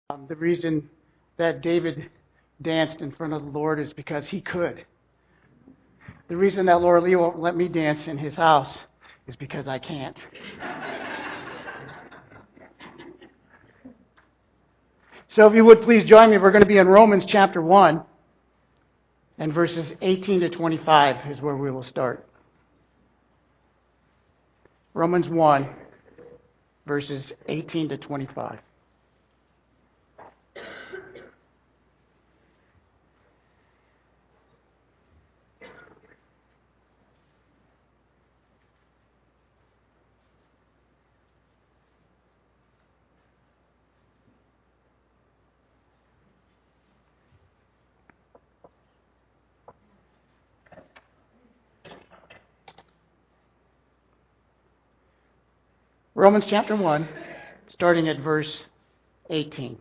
The reason that David danced in front of the Lord is because he could. The reason that Laura Lee won't let me dance in his house is because I can't. So if you would please join me, we're going to be in Romans chapter 1, and verses 18 to 25 is where we will start. Romans 1, verses 18 to 25. Romans chapter 1, starting at verse 18.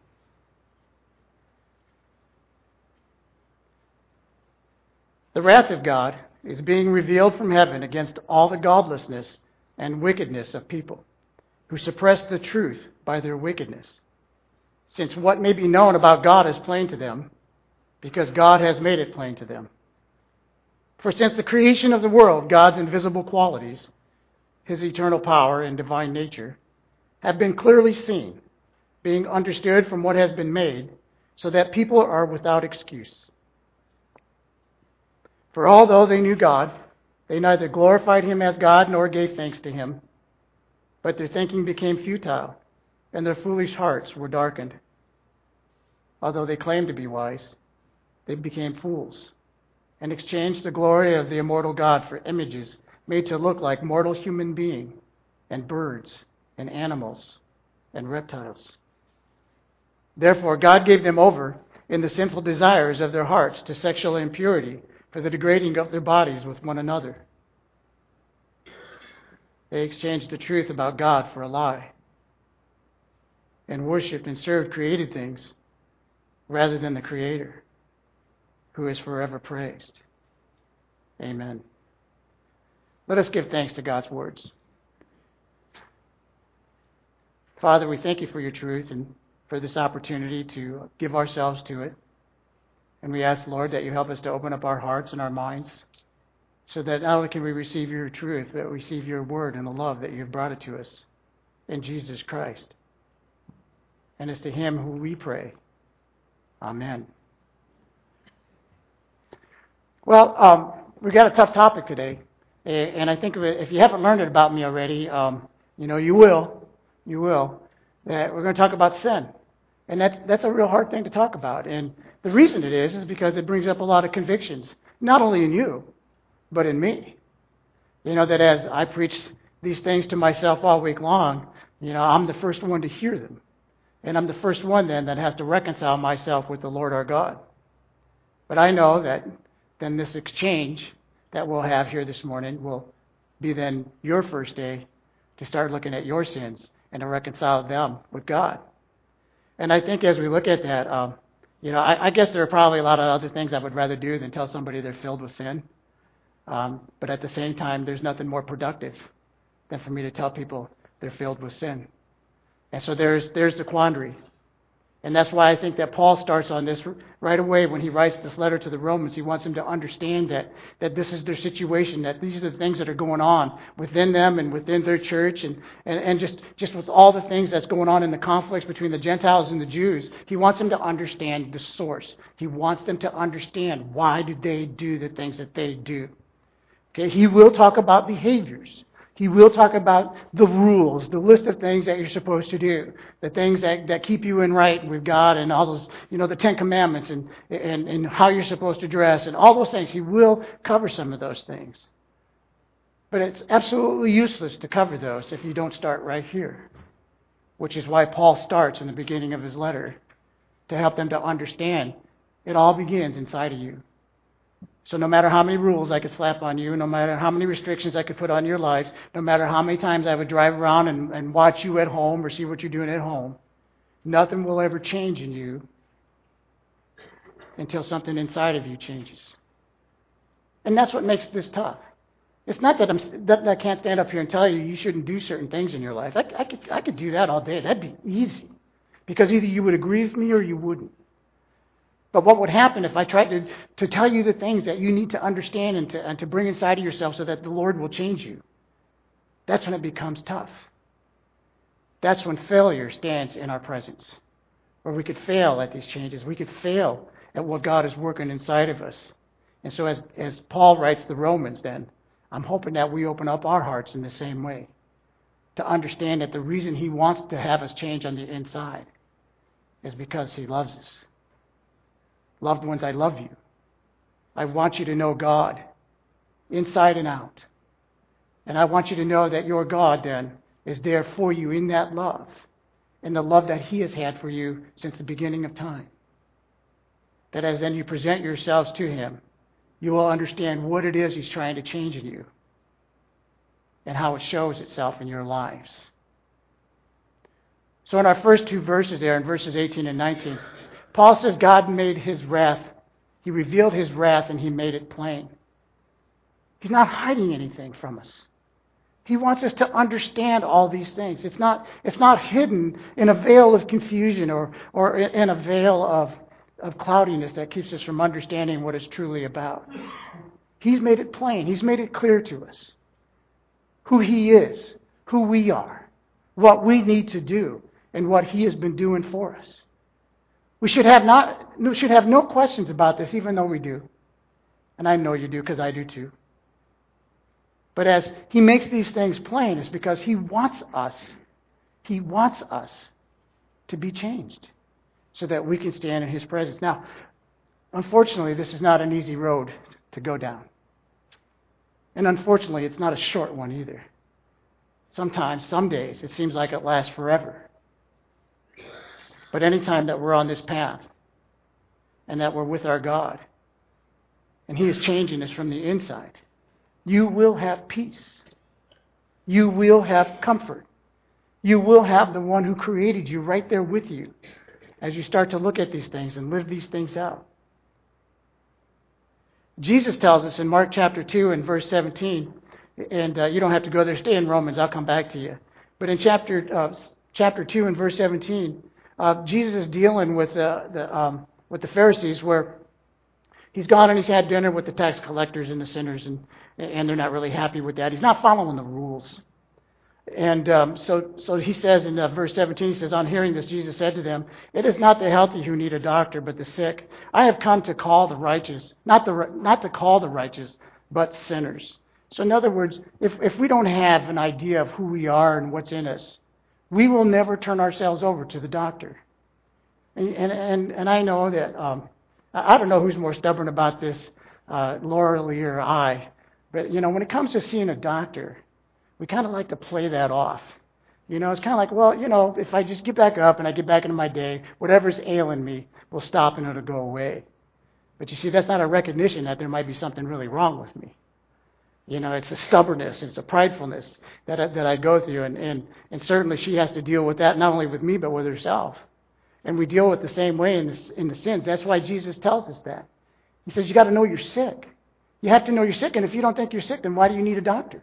The wrath of God is being revealed from heaven against all the godlessness and wickedness of people who suppress the truth by their wickedness. Since what may be known about God is plain to them, because God has made it plain to them. For since the creation of the world, God's invisible qualities, His eternal power and divine nature, have been clearly seen, being understood from what has been made, so that people are without excuse. For although they knew God, they neither glorified Him as God nor gave thanks to Him, but their thinking became futile, and their foolish hearts were darkened. Although they claimed to be wise, they became fools, and exchanged the glory of the immortal God for images made to look like mortal human beings, and birds, and animals, and reptiles. Therefore, God gave them over in the sinful desires of their hearts to sexual impurity for the degrading of their bodies with one another. They exchanged the truth about God for a lie, and worshipped and served created things rather than the Creator, who is forever praised. Amen. Let us give thanks to God's words. Father, we thank you for your truth and for this opportunity to give ourselves to it. And we ask, Lord, that you help us to open up our hearts and our minds so that not only can we receive your truth, but receive your word and the love that you've brought it to us in Jesus Christ. And it's to him who we pray. Amen. Well, we've got a tough topic today. And I think if you haven't learned it about me already, you will, that we're going to talk about sin. And that's a real hard thing to talk about. And the reason it is because it brings up a lot of convictions, not only in you, but in me. That as I preach these things to myself all week long, I'm the first one to hear them. And I'm the first one then that has to reconcile myself with the Lord our God. But I know that then this exchange that we'll have here this morning will be then your first day to start looking at your sins and to reconcile them with God. And I think as we look at that, I guess there are probably a lot of other things I would rather do than tell somebody they're filled with sin. But at the same time, there's nothing more productive than for me to tell people they're filled with sin. And so there's the quandary. And that's why I think that Paul starts on this right away when he writes this letter to the Romans. He wants them to understand that this is their situation, that these are the things that are going on within them and within their church and just with all the things that's going on in the conflicts between the Gentiles and the Jews. He wants them to understand the source. He wants them to understand why do they do the things that they do. Okay, he will talk about behaviors. He will talk about the rules, the list of things that you're supposed to do, the things that keep you in right with God and all those, the Ten Commandments and how you're supposed to dress and all those things. He will cover some of those things. But it's absolutely useless to cover those if you don't start right here, which is why Paul starts in the beginning of his letter to help them to understand it all begins inside of you. So no matter how many rules I could slap on you, no matter how many restrictions I could put on your lives, no matter how many times I would drive around and watch you at home or see what you're doing at home, nothing will ever change in you until something inside of you changes. And that's what makes this tough. It's not that I can't stand up here and tell you shouldn't do certain things in your life. I could do that all day. That'd be easy. Because either you would agree with me or you wouldn't. But what would happen if I tried to tell you the things that you need to understand and to bring inside of yourself so that the Lord will change you? That's when it becomes tough. That's when failure stands in our presence. Where we could fail at these changes. We could fail at what God is working inside of us. And so as Paul writes the Romans then, I'm hoping that we open up our hearts in the same way. To understand that the reason he wants to have us change on the inside is because he loves us. Loved ones, I love you. I want you to know God inside and out. And I want you to know that your God then is there for you in that love. And the love that he has had for you since the beginning of time. That as then you present yourselves to him, you will understand what it is he's trying to change in you. And how it shows itself in your lives. So in our first two verses there, in verses 18 and 19, Paul says God made his wrath. He revealed his wrath and he made it plain. He's not hiding anything from us. He wants us to understand all these things. It's not hidden in a veil of confusion or in a veil of cloudiness that keeps us from understanding what it's truly about. He's made it plain. He's made it clear to us who he is, who we are, what we need to do, and what he has been doing for us. We should have no questions about this, even though we do. And I know you do, because I do too. But as he makes these things plain, it's because he wants us to be changed so that we can stand in his presence. Now, unfortunately, this is not an easy road to go down. And unfortunately, it's not a short one either. Sometimes, some days, it seems like it lasts forever. But anytime that we're on this path and that we're with our God and he is changing us from the inside, you will have peace. You will have comfort. You will have the one who created you right there with you as you start to look at these things and live these things out. Jesus tells us in Mark chapter 2 and verse 17, and you don't have to go there, stay in Romans, I'll come back to you. But in chapter 2 and verse 17, Jesus is dealing with the Pharisees where he's gone and he's had dinner with the tax collectors and the sinners, and they're not really happy with that. He's not following the rules. And so he says in verse 17, he says, on hearing this, Jesus said to them, it is not the healthy who need a doctor, but the sick. I have come to call the righteous, not to call the righteous, but sinners. So in other words, if we don't have an idea of who we are and what's in us, we will never turn ourselves over to the doctor. And I know that, I don't know who's more stubborn about this, Laura Lee or I, but when it comes to seeing a doctor, we kind of like to play that off. It's kind of like, well, if I just get back up and I get back into my day, whatever's ailing me will stop and it'll go away. But you see, that's not a recognition that there might be something really wrong with me. It's a stubbornness, it's a pridefulness that I go through, and certainly she has to deal with that, not only with me, but with herself. And we deal with the same way in the sins. That's why Jesus tells us that. He says, you got to know you're sick. You have to know you're sick, and if you don't think you're sick, then why do you need a doctor?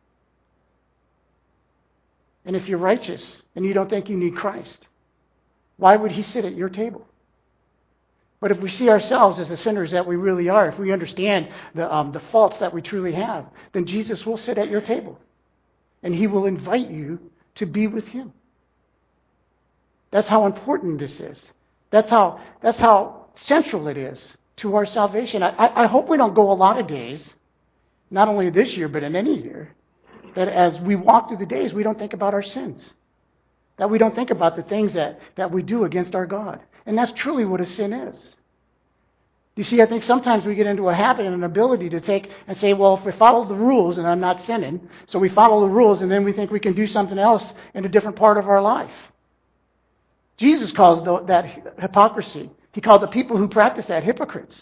And if you're righteous and you don't think you need Christ, why would he sit at your table? But if we see ourselves as the sinners that we really are, if we understand the faults that we truly have, then Jesus will sit at your table. And he will invite you to be with him. That's how important this is. That's how central it is to our salvation. I hope we don't go a lot of days, not only this year, but in any year, that as we walk through the days, we don't think about our sins. That we don't think about the things that we do against our God. And that's truly what a sin is. You see, I think sometimes we get into a habit and an ability to take and say, well, if we follow the rules, and I'm not sinning, so we follow the rules, and then we think we can do something else in a different part of our life. Jesus calls that hypocrisy. He called the people who practice that hypocrites.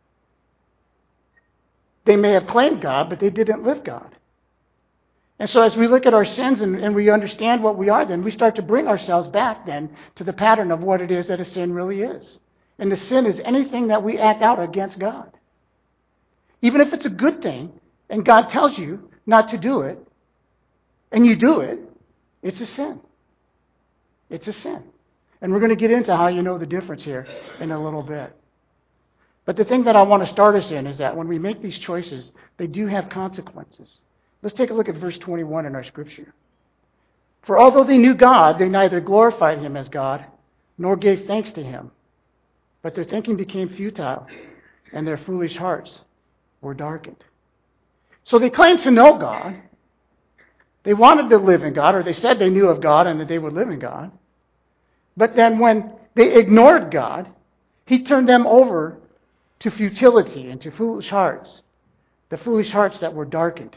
They may have claimed God, but they didn't live God. And so as we look at our sins and we understand what we are, then we start to bring ourselves back then to the pattern of what it is that a sin really is. And the sin is anything that we act out against God. Even if it's a good thing, and God tells you not to do it, and you do it, it's a sin. It's a sin. And we're going to get into how you know the difference here in a little bit. But the thing that I want to start us in is that when we make these choices, they do have consequences. Let's take a look at verse 21 in our scripture. For although they knew God, they neither glorified him as God, nor gave thanks to him. But their thinking became futile, and their foolish hearts were darkened. So they claimed to know God. They wanted to live in God, or they said they knew of God and that they would live in God. But then when they ignored God, he turned them over to futility and to foolish hearts, the foolish hearts that were darkened.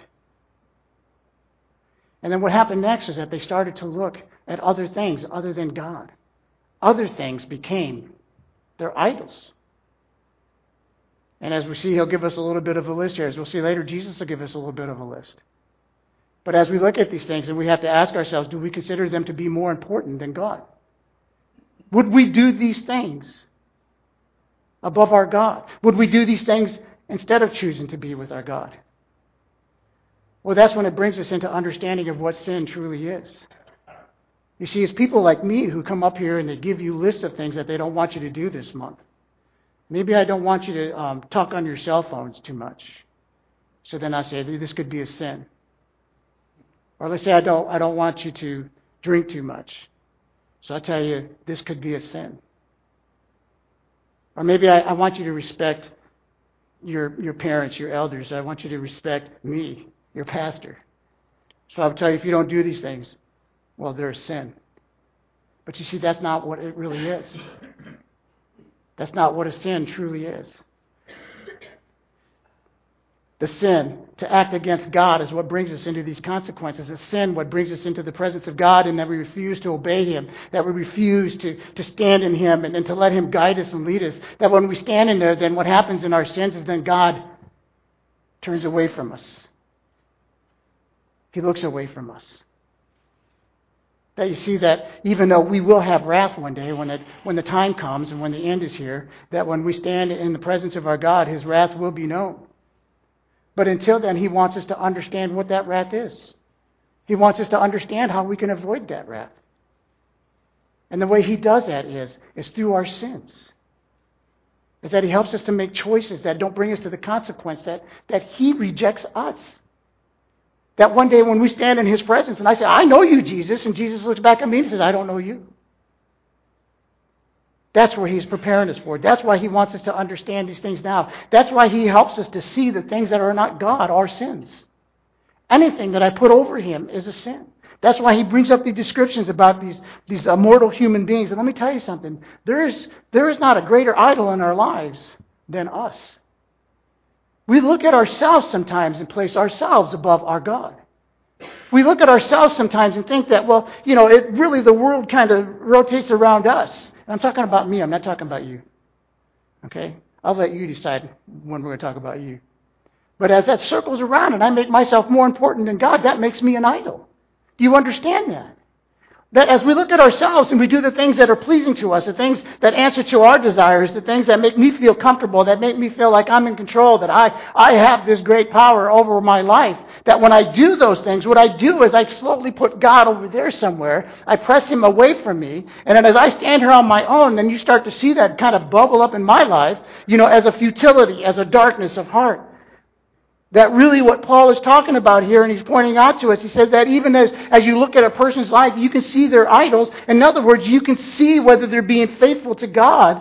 And then what happened next is that they started to look at other things other than God. Other things became their idols. And as we see, he'll give us a little bit of a list here. As we'll see later, Jesus will give us a little bit of a list. But as we look at these things, and we have to ask ourselves, do we consider them to be more important than God? Would we do these things above our God? Would we do these things instead of choosing to be with our God? Well, that's when it brings us into understanding of what sin truly is. You see, it's people like me who come up here and they give you lists of things that they don't want you to do this month. Maybe I don't want you to talk on your cell phones too much. So then I say, this could be a sin. Or let's say I don't want you to drink too much. So I tell you, this could be a sin. Or maybe I want you to respect your parents, your elders. I want you to respect me, your pastor. So I would tell you, if you don't do these things, well, they're a sin. But you see, that's not what it really is. That's not what a sin truly is. The sin to act against God is what brings us into these consequences. The sin what brings us into the presence of God, and that we refuse to obey him, that we refuse to stand in him and to let him guide us and lead us. That when we stand in there, then what happens in our sins is then God turns away from us. He looks away from us. That you see that even though we will have wrath one day when the time comes and when the end is here, that when we stand in the presence of our God, his wrath will be known. But until then, he wants us to understand what that wrath is. He wants us to understand how we can avoid that wrath. And the way he does that is through our sins. Is that he helps us to make choices that don't bring us to the consequence that he rejects us. That one day when we stand in his presence and I say, I know you, Jesus, and Jesus looks back at me and says, I don't know you. That's where he's preparing us for. That's why he wants us to understand these things now. That's why he helps us to see the things that are not God are sins. Anything that I put over him is a sin. That's why he brings up the descriptions about these mortal human beings. And let me tell you something. There is not a greater idol in our lives than us. We look at ourselves sometimes and place ourselves above our God. We look at ourselves sometimes and think that, well, the world kind of rotates around us. And I'm talking about me. I'm not talking about you. Okay? I'll let you decide when we're going to talk about you. But as that circles around and I make myself more important than God, that makes me an idol. Do you understand that? That as we look at ourselves and we do the things that are pleasing to us, the things that answer to our desires, the things that make me feel comfortable, that make me feel like I'm in control, that I have this great power over my life, that when I do those things, what I do is I slowly put God over there somewhere. I press him away from me. And then as I stand here on my own, then you start to see that kind of bubble up in my life, as a futility, as a darkness of heart. That really what Paul is talking about here, and he's pointing out to us, he says that even as you look at a person's life, you can see their idols. In other words, you can see whether they're being faithful to God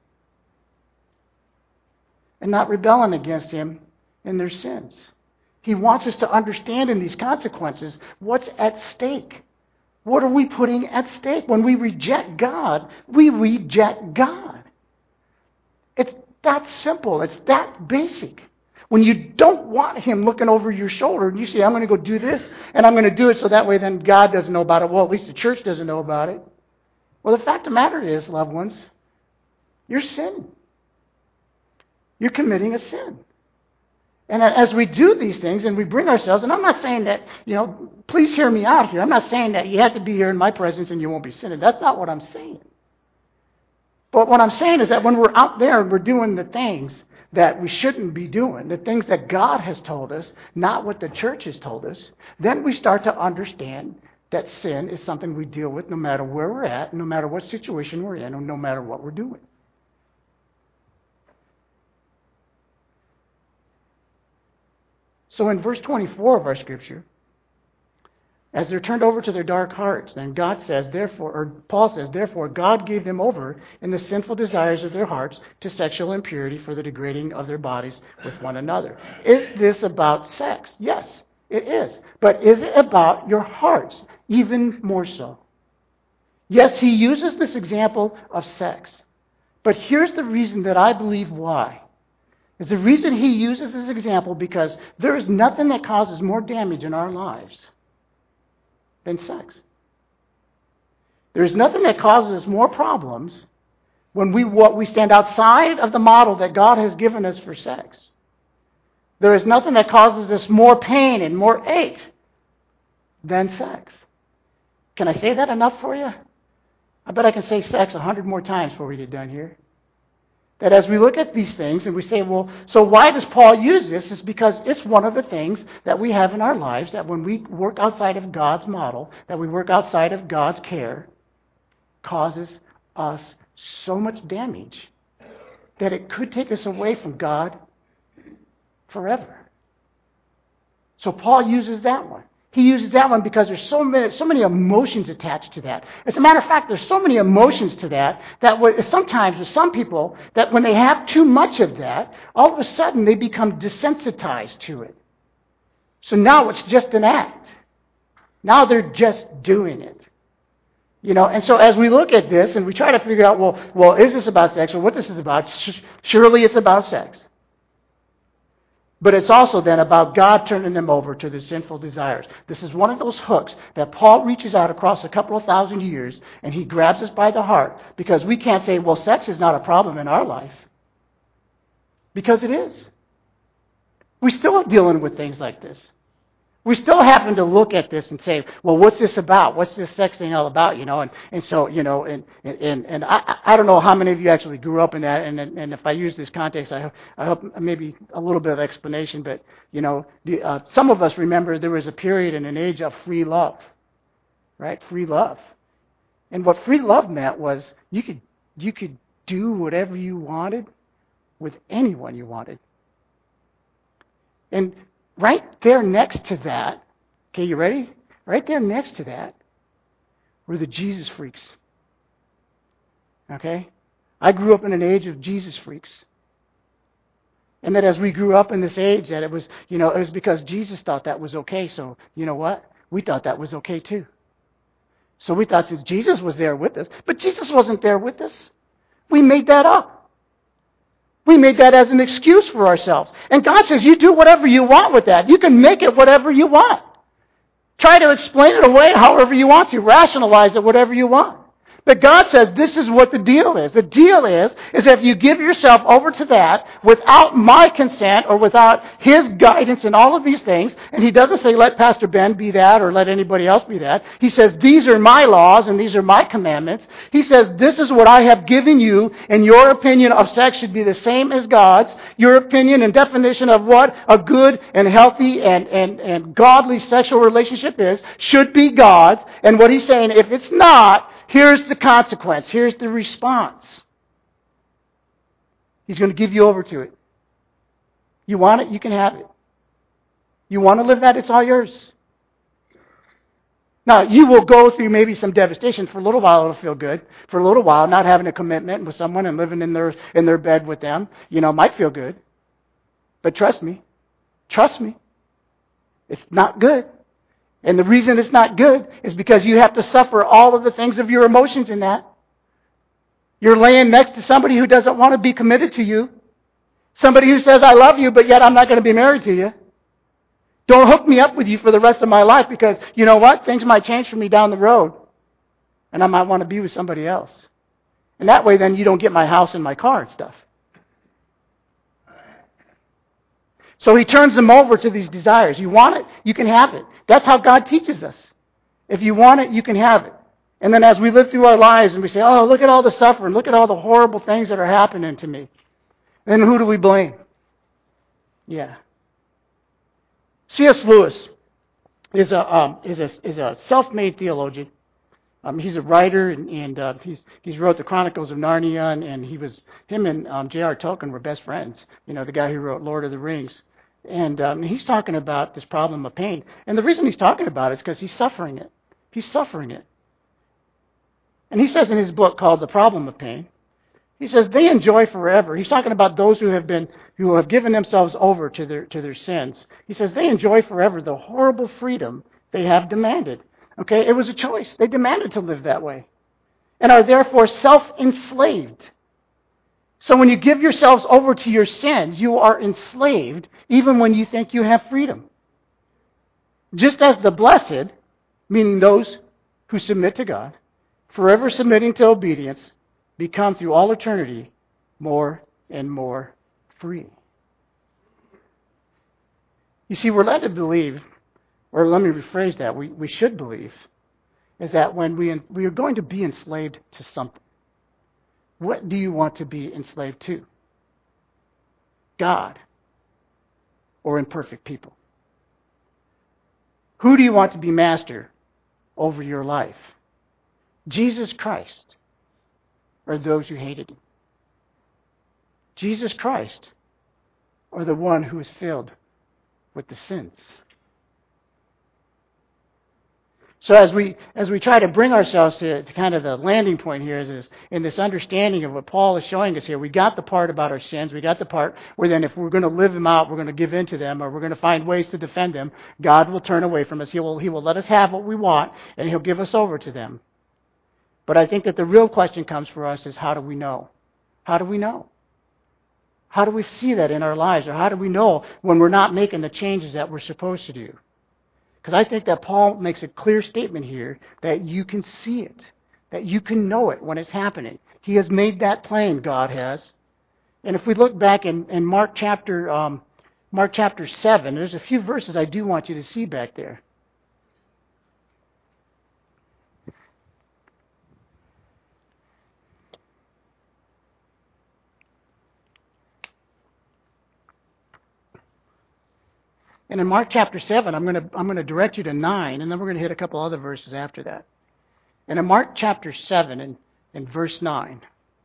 and not rebelling against him in their sins. He wants us to understand in these consequences what's at stake. What are we putting at stake? When we reject God, we reject God. It's that simple. It's that basic. When you don't want him looking over your shoulder and you say, I'm going to go do this and I'm going to do it so that way then God doesn't know about it. Well, at least the church doesn't know about it. Well, the fact of the matter is, loved ones, you're sinning. You're committing a sin. And as we do these things and we bring ourselves, and I'm not saying that, please hear me out here. I'm not saying that you have to be here in my presence and you won't be sinning. That's not what I'm saying. But what I'm saying is that when we're out there and we're doing the things that we shouldn't be doing, the things that God has told us, not what the church has told us, then we start to understand that sin is something we deal with no matter where we're at, no matter what situation we're in, or no matter what we're doing. So in verse 24 of our scripture, as they're turned over to their dark hearts, then God says, therefore, or Paul says, therefore, God gave them over in the sinful desires of their hearts to sexual impurity for the degrading of their bodies with one another. Is this about sex? Yes, it is. But is it about your hearts? Even more so. Yes, he uses this example of sex. But here's the reason that I believe why. Is the reason he uses this example because there is nothing that causes more damage in our lives than sex. There's nothing that causes us more problems when we stand outside of the model that God has given us for sex. There is nothing that causes us more pain and more ache than sex. Can I say that enough for you? I bet I can say sex 100 more times before we get done here. That as we look at these things and we say, well, so why does Paul use this? It's because it's one of the things that we have in our lives that when we work outside of God's model, that we work outside of God's care, causes us so much damage that it could take us away from God forever. So Paul uses that one. He uses that one because there's so many emotions attached to that. As a matter of fact, there's so many emotions to that sometimes with some people that when they have too much of that, all of a sudden they become desensitized to it. So now it's just an act. Now they're just doing it. And so as we look at this and we try to figure out, well, is this about sex or what this is about? Surely it's about sex. But it's also then about God turning them over to their sinful desires. This is one of those hooks that Paul reaches out across a couple of thousand years and he grabs us by the heart because we can't say, well, sex is not a problem in our life. Because it is. We're still dealing with things like this. We still happen to look at this and say, well, what's this about? What's this sex thing all about? And so, I don't know how many of you actually grew up in that. And if I use this context, I hope maybe a little bit of explanation. But, some of us remember there was a period in an age of free love, right? Free love. And what free love meant was you could do whatever you wanted with anyone you wanted. And right there next to that, okay, you ready? Right there next to that were the Jesus freaks. Okay? I grew up in an age of Jesus freaks. And that as we grew up in this age, that it was because Jesus thought that was okay. So, you know what? We thought that was okay too. So we thought since Jesus was there with us, but Jesus wasn't there with us. We made that up. We made that as an excuse for ourselves. And God says, you do whatever you want with that. You can make it whatever you want. Try to explain it away however you want to. Rationalize it whatever you want. But God says this is what the deal is. The deal is if you give yourself over to that without my consent or without His guidance and all of these things, and He doesn't say let Pastor Ben be that or let anybody else be that. He says these are my laws and these are my commandments. He says this is what I have given you, and your opinion of sex should be the same as God's. Your opinion and definition of what a good and healthy and godly sexual relationship is should be God's. And what He's saying, if it's not, here's the consequence. Here's the response. He's going to give you over to it. You want it, you can have it. You want to live that, it's all yours. Now, you will go through maybe some devastation. For a little while, it'll feel good. For a little while, not having a commitment with someone and living in their bed with them, might feel good. But trust me, it's not good. And the reason it's not good is because you have to suffer all of the things of your emotions in that. You're laying next to somebody who doesn't want to be committed to you. Somebody who says, I love you, but yet I'm not going to be married to you. Don't hook me up with you for the rest of my life because, you know what? Things might change for me down the road. And I might want to be with somebody else. And that way then you don't get my house and my car and stuff. So He turns them over to these desires. You want it, you can have it. That's how God teaches us. If you want it, you can have it. And then as we live through our lives and we say, oh, look at all the suffering, look at all the horrible things that are happening to me. Then who do we blame? Yeah. C.S. Lewis, is a self-made theologian. He's a writer, and he's wrote the Chronicles of Narnia, and him and J.R. Tolkien were best friends. You know, the guy who wrote Lord of the Rings, and he's talking about this problem of pain. And the reason he's talking about it is because he's suffering it. He's suffering it. And he says in his book called The Problem of Pain, he says they enjoy forever. He's talking about those who have given themselves over to their sins. He says they enjoy forever the horrible freedom they have demanded. Okay, it was a choice. They demanded to live that way, and are therefore self-enslaved. So when you give yourselves over to your sins, you are enslaved, even when you think you have freedom. Just as the blessed, meaning those who submit to God, forever submitting to obedience, become through all eternity more and more free. You see, we're led to believe, or let me rephrase that, we should believe, is that when we are going to be enslaved to something, what do you want to be enslaved to? God or imperfect people? Who do you want to be master over your life? Jesus Christ or those who hated him? Jesus Christ or the one who is filled with the sins? So as we try to bring ourselves to kind of the landing point here is in this understanding of what Paul is showing us here, we got the part about our sins. We got the part where then if we're going to live them out, we're going to give in to them, or we're going to find ways to defend them, God will turn away from us. He will let us have what we want, and He'll give us over to them. But I think that the real question comes for us is, how do we know? How do we know? How do we see that in our lives? Or how do we know when we're not making the changes that we're supposed to do? Because I think that Paul makes a clear statement here that you can see it, that you can know it when it's happening. He has made that plain, God has. And if we look back in Mark chapter 7, there's a few verses I do want you to see back there. And in Mark chapter 7, I'm going to direct you to 9, and then we're going to hit a couple other verses after that. And in Mark chapter 7 and verse 9,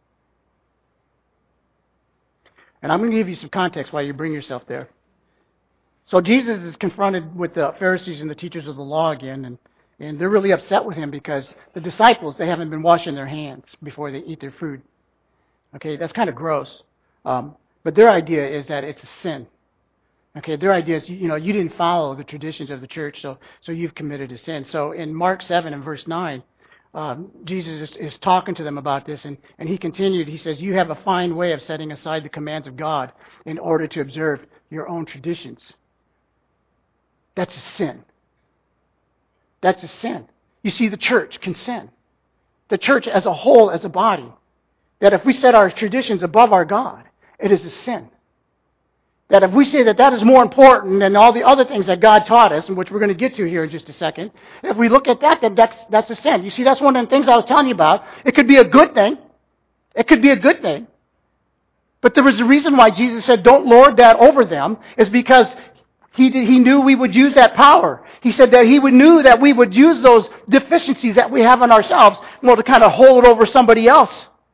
and I'm going to give you some context while you bring yourself there. So Jesus is confronted with the Pharisees and the teachers of the law again, and they're really upset with him because the disciples, they haven't been washing their hands before they eat their food. Okay, that's kind of gross. But their idea is that it's a sin. Okay, their idea is, you didn't follow the traditions of the church, so you've committed a sin. So in Mark 7 and verse 9, Jesus is talking to them about this, and he continued. He says, you have a fine way of setting aside the commands of God in order to observe your own traditions. That's a sin. That's a sin. You see, the church can sin. The church as a whole, as a body, that if we set our traditions above our God, it is a sin. That if we say that is more important than all the other things that God taught us, and which we're going to get to here in just a second, if we look at that, then that's a sin. You see, that's one of the things I was telling you about. It could be a good thing. It could be a good thing. But there was a reason why Jesus said, don't lord that over them, is because He knew we would use that power. He said that He knew that we would use those deficiencies that we have in ourselves, to kind of hold it over somebody else.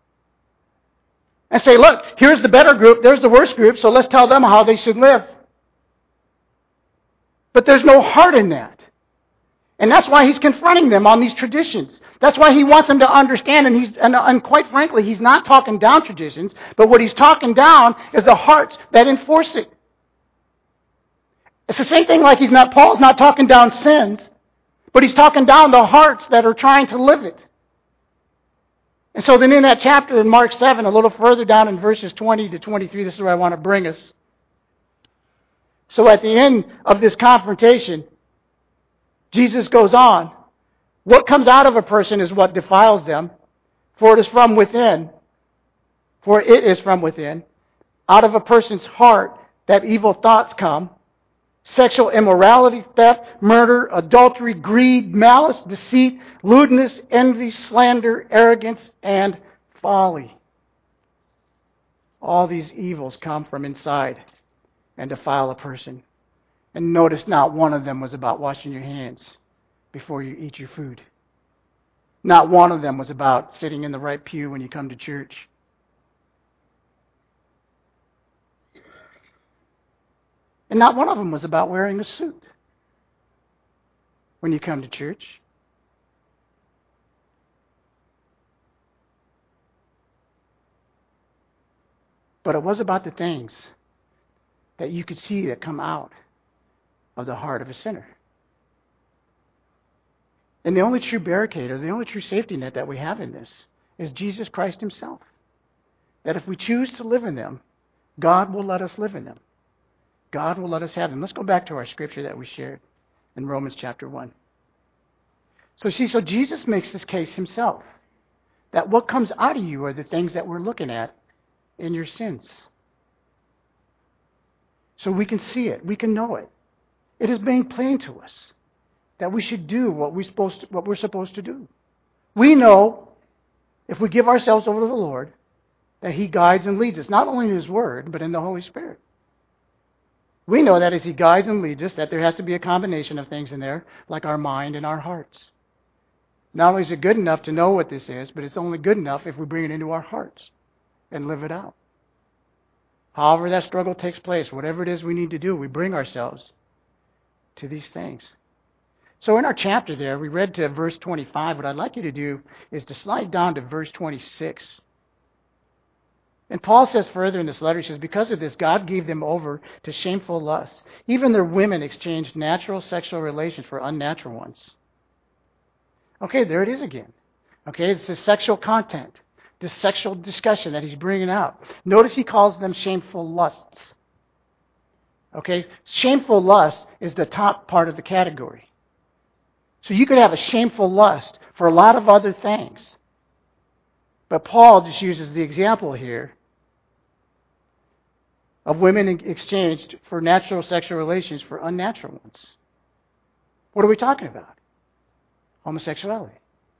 And say, look, here's the better group, there's the worst group, so let's tell them how they should live. But there's no heart in that. And that's why He's confronting them on these traditions. That's why He wants them to understand, and quite frankly, He's not talking down traditions, but what He's talking down is the hearts that enforce it. It's the same thing like Paul's not talking down sins, but he's talking down the hearts that are trying to live it. And so then in that chapter in Mark 7, a little further down in verses 20 to 23, this is where I want to bring us. So at the end of this confrontation, Jesus goes on. What comes out of a person is what defiles them, for it is from within. For it is from within. Out of a person's heart that evil thoughts come. Sexual immorality, theft, murder, adultery, greed, malice, deceit, lewdness, envy, slander, arrogance, and folly. All these evils come from inside and defile a person. And notice not one of them was about washing your hands before you eat your food. Not one of them was about sitting in the right pew when you come to church. And not one of them was about wearing a suit when you come to church. But it was about the things that you could see that come out of the heart of a sinner. And the only true barricade, or the only true safety net that we have in this, is Jesus Christ himself. That if we choose to live in them, God will let us live in them. God will let us have them. Let's go back to our scripture that we shared in Romans chapter 1. So Jesus makes this case himself. That what comes out of you are the things that we're looking at in your sins. So we can see it. We can know it. It is being plain to us that we should do what we're supposed to do. We know, if we give ourselves over to the Lord, that he guides and leads us, not only in his word, but in the Holy Spirit. We know that as he guides and leads us, that there has to be a combination of things in there, like our mind and our hearts. Not only is it good enough to know what this is, but it's only good enough if we bring it into our hearts and live it out. However that struggle takes place, whatever it is we need to do, we bring ourselves to these things. So in our chapter there, we read to verse 25. What I'd like you to do is to slide down to verse 26. And Paul says further in this letter, he says, because of this, God gave them over to shameful lusts. Even their women exchanged natural sexual relations for unnatural ones. Okay, there it is again. Okay, it's this sexual content, this sexual discussion that he's bringing out. Notice he calls them shameful lusts. Okay, shameful lust is the top part of the category. So you could have a shameful lust for a lot of other things. But Paul just uses the example here of women exchanged for natural sexual relations for unnatural ones. What are we talking about? Homosexuality.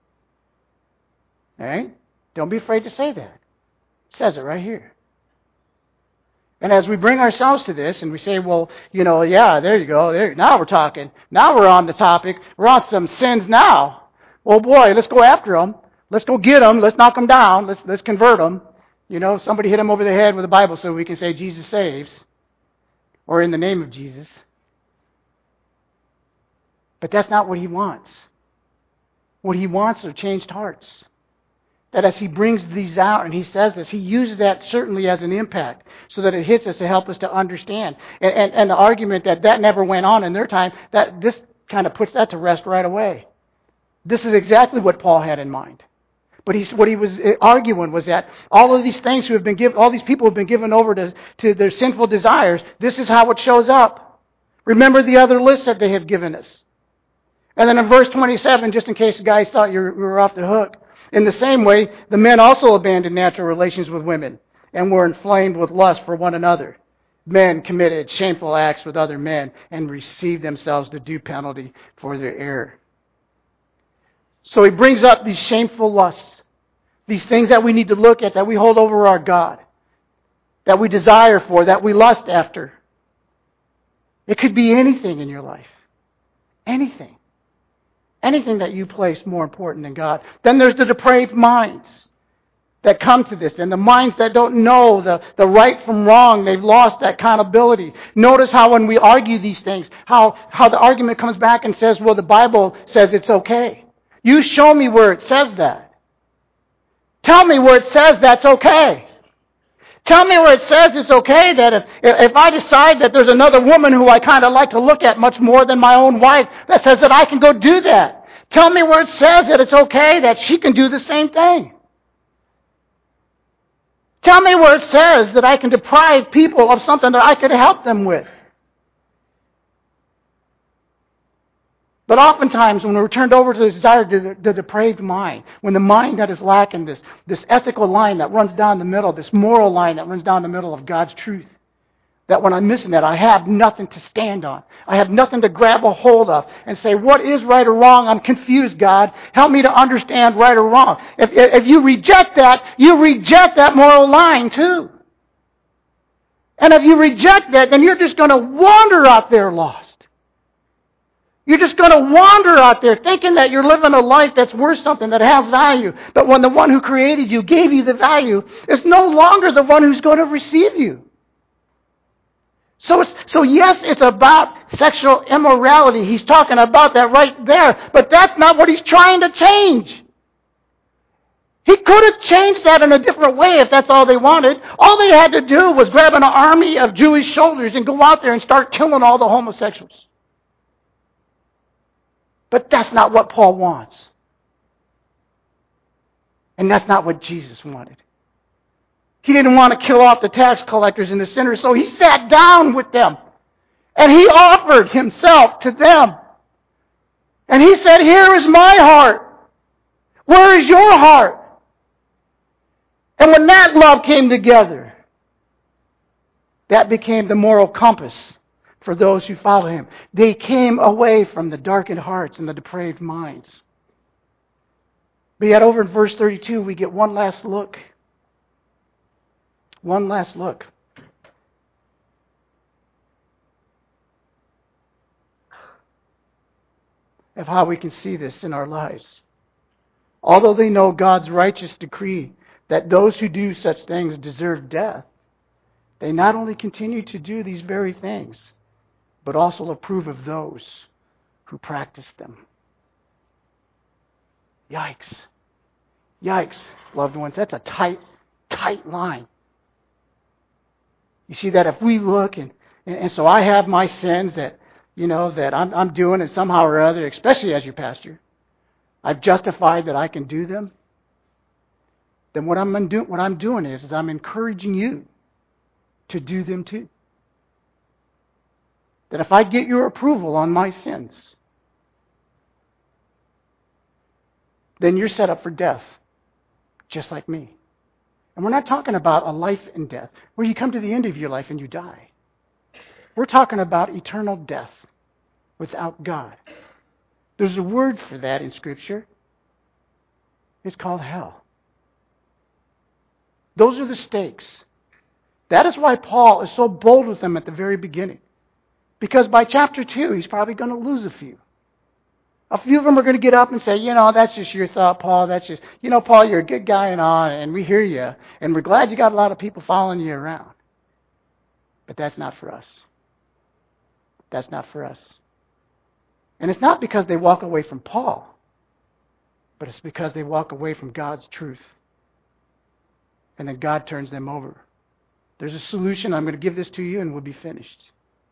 All right? Don't be afraid to say that. It says it right here. And as we bring ourselves to this and we say, well, yeah, there you go. Now we're talking. Now we're on the topic. We're on some sins now. Well, boy, let's go after them. Let's go get them. Let's knock them down. Let's convert them. Somebody hit them over the head with a Bible so we can say Jesus saves. Or in the name of Jesus. But that's not what he wants. What he wants are changed hearts. That as he brings these out and he says this, he uses that certainly as an impact so that it hits us to help us to understand. And the argument that never went on in their time, that this kind of puts that to rest right away. This is exactly what Paul had in mind. But what he was arguing was that all of these things all these people who have been given over to their sinful desires, this is how it shows up. Remember the other lists that they have given us. And then in verse 27, just in case the guys thought you were off the hook, in the same way, the men also abandoned natural relations with women and were inflamed with lust for one another. Men committed shameful acts with other men and received themselves the due penalty for their error. So he brings up these shameful lusts, these things that we need to look at, that we hold over our God, that we desire for, that we lust after. It could be anything in your life. Anything. Anything that you place more important than God. Then there's the depraved minds that come to this. And the minds that don't know the right from wrong. They've lost that accountability. Notice how when we argue these things, how the argument comes back and says, well, the Bible says it's okay. You show me where it says that. Tell me where it says that's okay. Tell me where it says it's okay that if I decide that there's another woman who I kind of like to look at much more than my own wife, that says that I can go do that. Tell me where it says that it's okay that she can do the same thing. Tell me where it says that I can deprive people of something that I could help them with. But oftentimes when we're turned over to the desire to the depraved mind, when the mind that is lacking this ethical line that runs down the middle, this moral line that runs down the middle of God's truth, that when I'm missing that, I have nothing to stand on. I have nothing to grab a hold of and say, what is right or wrong? I'm confused, God. Help me to understand right or wrong. If you reject that, you reject that moral line too. And if you reject that, then you're just going to wander out there lost. You're just going to wander out there thinking that you're living a life that's worth something, that has value. But when the one who created you gave you the value, it's no longer the one who's going to receive you. So yes, it's about sexual immorality. He's talking about that right there. But that's not what he's trying to change. He could have changed that in a different way if that's all they wanted. All they had to do was grab an army of Jewish soldiers and go out there and start killing all the homosexuals. But that's not what Paul wants. And that's not what Jesus wanted. He didn't want to kill off the tax collectors and the sinners, so he sat down with them. And he offered himself to them. And he said, "Here is my heart. Where is your heart?" And when that love came together, that became the moral compass for those who follow him. They came away from the darkened hearts and the depraved minds. But yet over in verse 32, we get one last look. One last look. Of how we can see this in our lives. Although they know God's righteous decree that those who do such things deserve death, they not only continue to do these very things, but also approve of those who practice them. Yikes. Yikes, loved ones. That's a tight line. You see that if we look, and so I have my sins that, that I'm doing it somehow or other, especially as your pastor. I've justified that I can do them. Then what I'm doing is I'm encouraging you to do them too. That if I get your approval on my sins, then you're set up for death, just like me. And we're not talking about a life in death, where you come to the end of your life and you die. We're talking about eternal death without God. There's a word for that in Scripture. It's called hell. Those are the stakes. That is why Paul is so bold with them at the very beginning. Because by chapter 2, he's probably going to lose a few. A few of them are going to get up and say, that's just your thought, Paul. That's just, Paul, you're a good guy and all, and we hear you. And we're glad you got a lot of people following you around. But that's not for us. That's not for us. And it's not because they walk away from Paul, but it's because they walk away from God's truth. And then God turns them over. There's a solution. I'm going to give this to you and we'll be finished.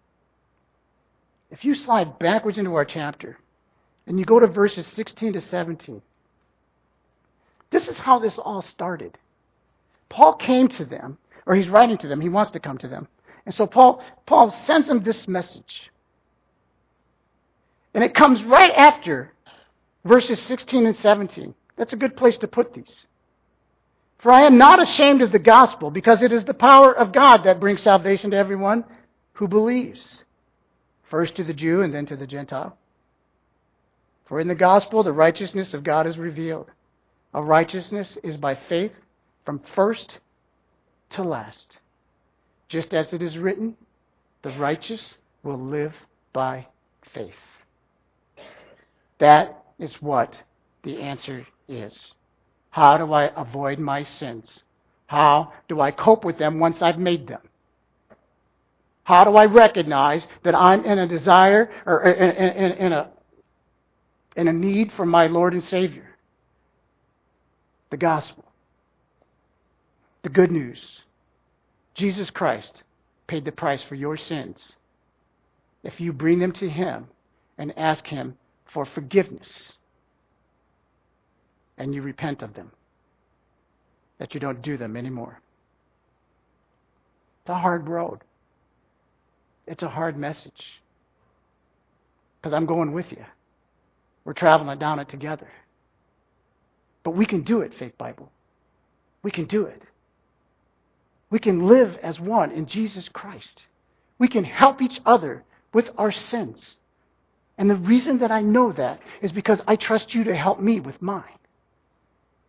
If you slide backwards into our chapter, and you go to verses 16 to 17. This is how this all started. Paul came to them, or he's writing to them. He wants to come to them. And so Paul sends them this message. And it comes right after verses 16 and 17. That's a good place to put these. "For I am not ashamed of the gospel, because it is the power of God that brings salvation to everyone who believes. First to the Jew and then to the Gentile. For in the gospel, the righteousness of God is revealed. Our righteousness is by faith from first to last. Just as it is written, the righteous will live by faith." That is what the answer is. How do I avoid my sins? How do I cope with them once I've made them? How do I recognize that I'm in a desire or in a need for my Lord and Savior? The gospel. The good news. Jesus Christ paid the price for your sins. If you bring them to Him and ask Him for forgiveness, and you repent of them, that you don't do them anymore. It's a hard road. It's a hard message. Because I'm going with you. We're traveling down it together. But we can do it, Faith Bible. We can do it. We can live as one in Jesus Christ. We can help each other with our sins. And the reason that I know that is because I trust you to help me with mine.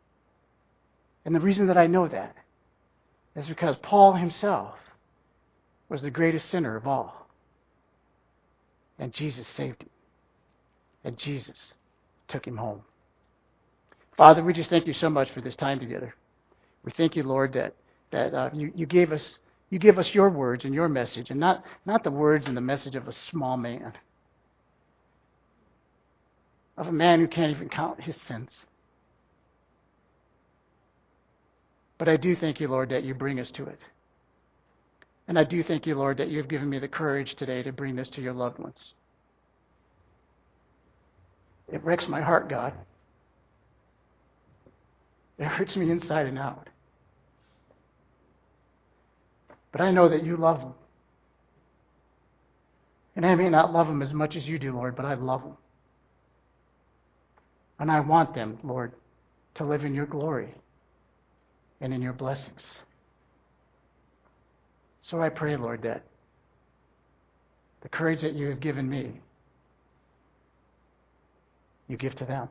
And the reason that I know that is because Paul himself was the greatest sinner of all. And Jesus saved him. And Jesus took him home. Father, we just thank you so much for this time together. We thank you, Lord, that you gave us your words and your message, and not the words and the message of a small man, of a man who can't even count his sins. But I do thank you, Lord, that you bring us to it. And I do thank you, Lord, that you have given me the courage today to bring this to your loved ones. It wrecks my heart, God. It hurts me inside and out. But I know that you love them. And I may not love them as much as you do, Lord, but I love them. And I want them, Lord, to live in your glory and in your blessings. So I pray, Lord, that the courage that you have given me, you give to them.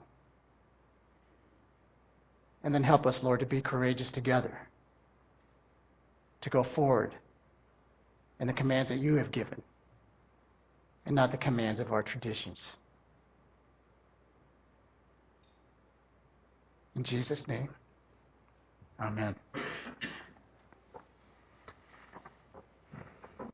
And then help us, Lord, to be courageous together, to go forward in the commands that you have given, and not the commands of our traditions. In Jesus' name, amen.